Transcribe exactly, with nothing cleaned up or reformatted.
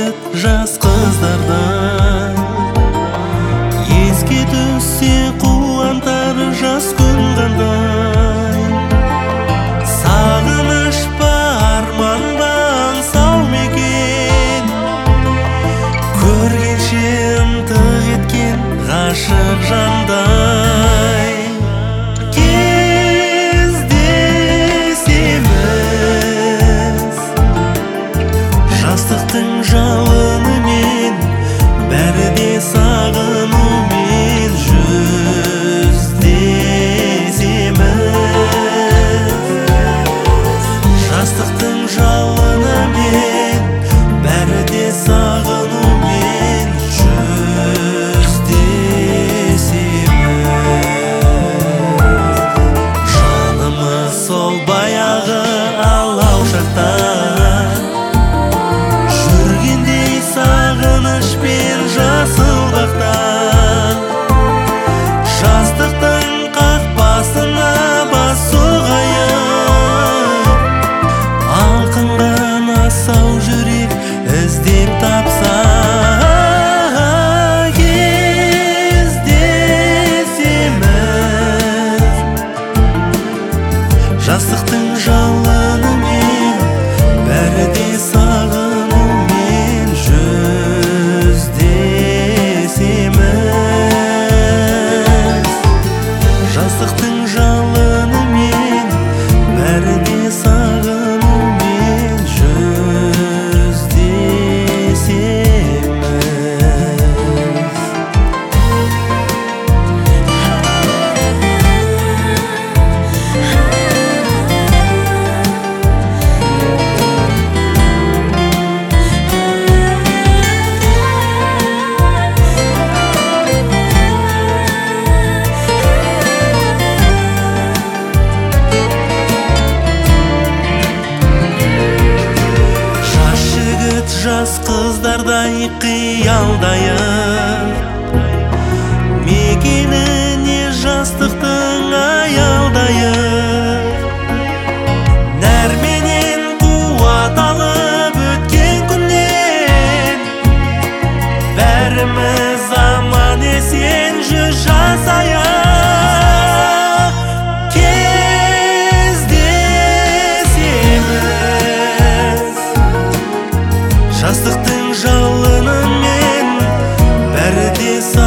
жігіт жас қыздардан еске түссе қуантар жас күн қандай. Сағыныш па арман ба аңсау мекен, көргенше ынтық еткен ғашық жандай. Кездесеміз жастықтың жалынымен, бәрі де сағынумен жүздесеміз. Жастықтың жалынымен, бәрі де сағынумен жүздесеміз. Жанымыз сол баяғы алау шақта жүргендей сағынышпен жасыл бақта. Жастықтың қақпасына бас соғайық, алқынған асау жүрек іздеп тапса. Кездесеміз жастықтың жалынымен, бәрі де сағынумен жүздесеміз. Жастықтың жалынымен, бәрі де сағынумен жүздесеміз. Жас жігіт жас қыздардай қиялдайық, мекеніне жастықтың аялдайық. Нәрменен қуат алып өткен күннен, бәріміз аман есен жүз жасайық. Кездесеміз жастықтың жалынымен, бәрі де